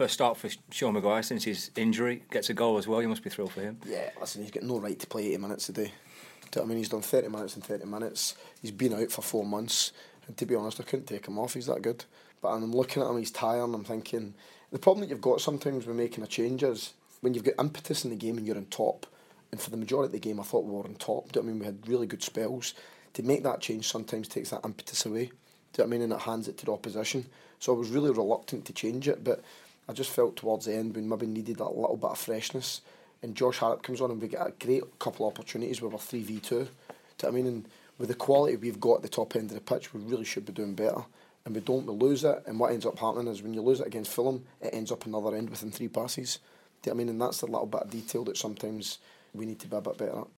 First start for Sean Maguire since his injury. Gets a goal as well. You must be thrilled for him. Yeah, listen, he's got no right to play 80 minutes a day. Do you know what I mean? He's done 30 minutes and 30 minutes. He's been out for 4 months. And to be honest, I couldn't take him off. He's that good. But I'm looking at him, he's tired, and I'm thinking... The problem that you've got sometimes when making a change is when you've got impetus in the game and you're on top, and for the majority of the game I thought we were on top. Do you know what I mean? We had really good spells. To make that change sometimes takes that impetus away. Do you know what I mean? And it hands it to the opposition. So I was really reluctant to change it, but I just felt towards the end we maybe needed that little bit of freshness. And Josh Harrop comes on and we get a great couple of opportunities where we're 3v2. Do you know what I mean? And with the quality we've got at the top end of the pitch, we really should be doing better. And we don't, we lose it, and what ends up happening is when you lose it against Fulham, it ends up another end within 3 passes. Do you know what I mean? And that's the little bit of detail that sometimes we need to be a bit better at.